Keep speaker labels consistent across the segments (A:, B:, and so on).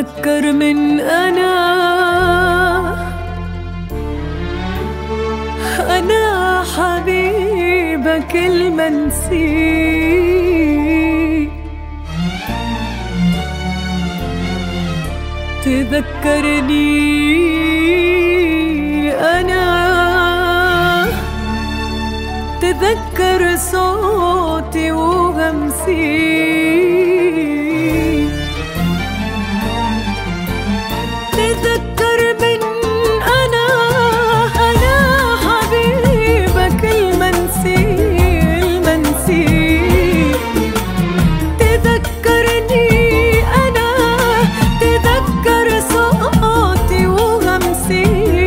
A: تذكر من أنا حبيبك المنسي. تذكرني أنا، تذكر صوتي وهمسي. تذكر من أنا حبيبك المنسي. تذكرني أنا، تذكر صوتي وهمسي.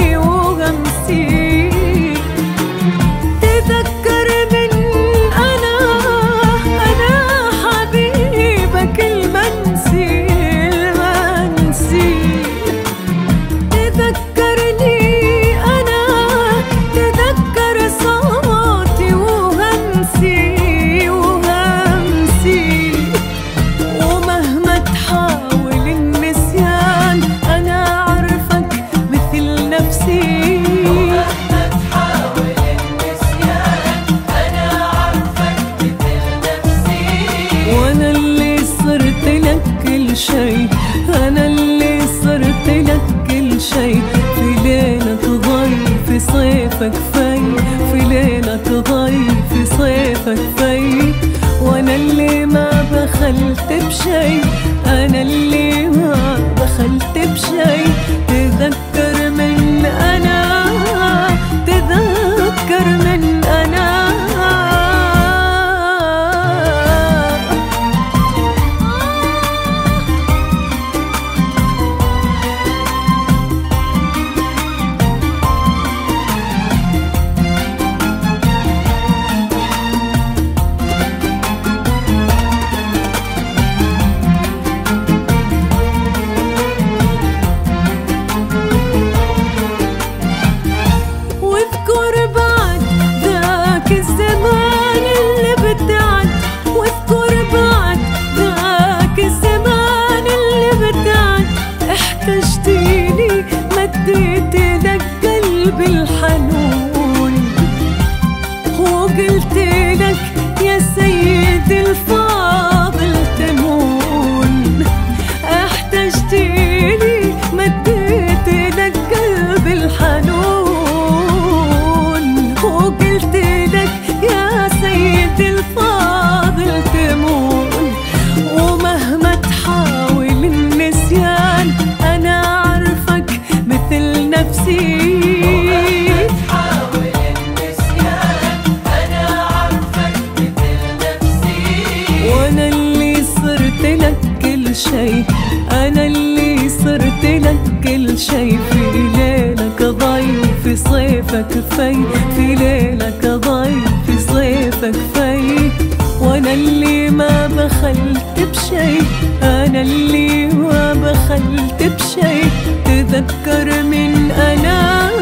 A: تذكر من أنا حبيبك المنسي. تذكرني أنا، تذكر صوتي وهمسي. ومهما تحاول النسيان أنا عارفك مثل نفسي. وانا اللي صرت لك كل شي، انا اللي صرت لك كل شي. في ليلة ضي في صيفك في ليلة ضي في صيفك في. وانا اللي ما بخلت بشي، انا اللي ما بخلت بشي. تذكر من أنا، تذكر من أنا. احتجتيني مديت لك قلبي الحنون، وقلت لك يا سيدي الفاضل تمون. احتجتيني مديت لك قلبي الحنون، وقلت لك يا سيدي الفاضل تمون. ومهما تحاول النسيان أنا عارفك مثل نفسي.
B: تحاول النسيان أنا عارفك مثل نفسي.
A: وأنا اللي صرت لك كل شي، أنا اللي صرت لك كل شي. في ليلك ضي في صيفك في ليلك ضي في صيفك في. وانا اللي ما بخلت بشي، انا اللي ما بخلت بشي. تذكر من أنا